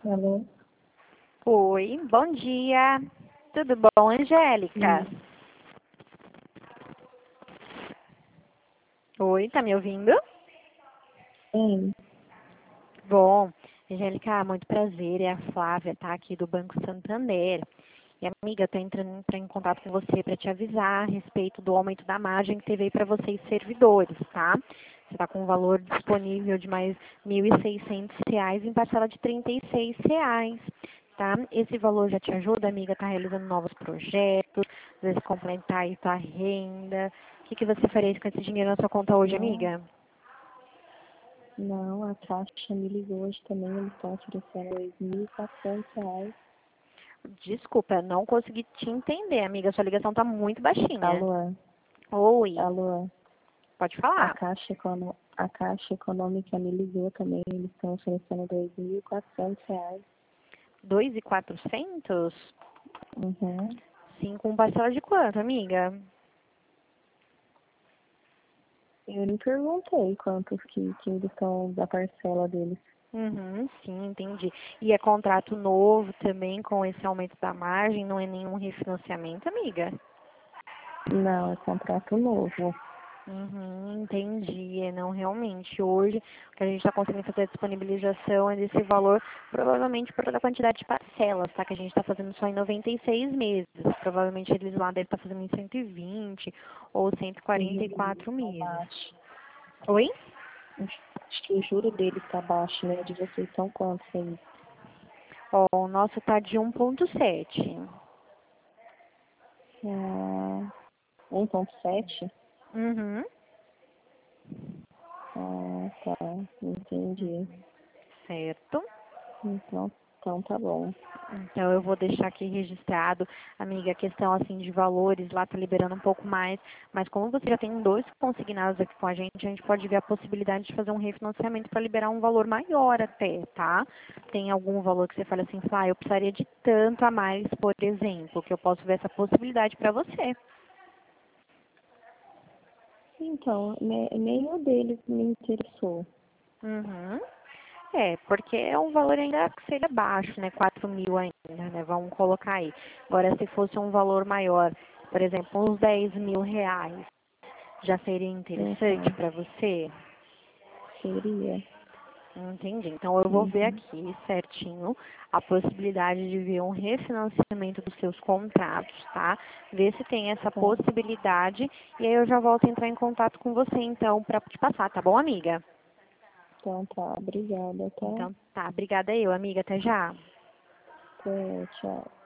Alô? Oi, bom dia. Tudo bom, Angélica? Sim. Oi, tá me ouvindo? Sim. Bom, Angélica, muito prazer. É a Flávia, tá? Aqui do Banco Santander. E amiga, eu tô entrando em contato com você para te avisar a respeito do aumento da margem que teve aí para vocês servidores, tá? Você tá com um valor disponível de mais R$ 1.600 em parcela de R$ 36, tá? Esse valor já te ajuda, amiga, tá realizando novos projetos, às vezes complementar aí tua renda. O que você faria com esse dinheiro na sua conta hoje, Não, amiga? não, a Caixa me ligou hoje também, eles estão oferecendo R$ 2.400. Desculpa, eu não consegui te entender, amiga. Sua ligação tá muito baixinha. Alô, Oi, alô, pode a falar. Caixa Econômica me ligou também, eles estão oferecendo R$ 2.400. 2.400? Uhum. Sim, com parcela de quanto, amiga? Eu nem perguntei quantos que eles estão da parcela deles. Uhum, sim, entendi. E é contrato novo também com esse aumento da margem, não é nenhum refinanciamento, amiga? Não, é contrato novo. Uhum, entendi. É, não, realmente, hoje o que a gente está conseguindo fazer a disponibilização é desse valor, provavelmente por toda a quantidade de parcelas, tá? Que a gente está fazendo só em 96 meses. Provavelmente eles lá devem estar fazendo em 120 ou cento e O quarenta e juro deles quatro está meses. baixo. Oi? Acho que o juro deles está baixo, né? De vocês são quantos aí? Ó, o nosso tá de 1,7. Ah, 1,7. Uhum. Ah, tá. Entendi. Certo. Então tá bom. Então eu vou deixar aqui registrado, amiga, a questão assim de valores, lá tá liberando um pouco mais, mas como você já tem dois consignados aqui com a gente pode ver a possibilidade de fazer um refinanciamento para liberar um valor maior até, tá? Tem algum valor que você fala assim, eu precisaria de tanto a mais, por exemplo, que eu posso ver essa possibilidade para você. Então, nenhum deles me interessou. Uhum. É, porque é um valor ainda que seria baixo, né? 4.000 ainda, né? Vamos colocar aí. Agora, se fosse um valor maior, por exemplo, uns R$ 10.000, já seria interessante Uhum. para você? Seria. Entendi. Então, eu vou ver Uhum. aqui certinho a possibilidade de ver um refinanciamento dos seus contratos, tá? Ver se tem essa Tá. possibilidade e aí eu já volto a entrar em contato com você, então, para te passar, tá bom, amiga? Então tá. Obrigada, tá? Então, tá. Obrigada eu, amiga. Até já. Até, tchau.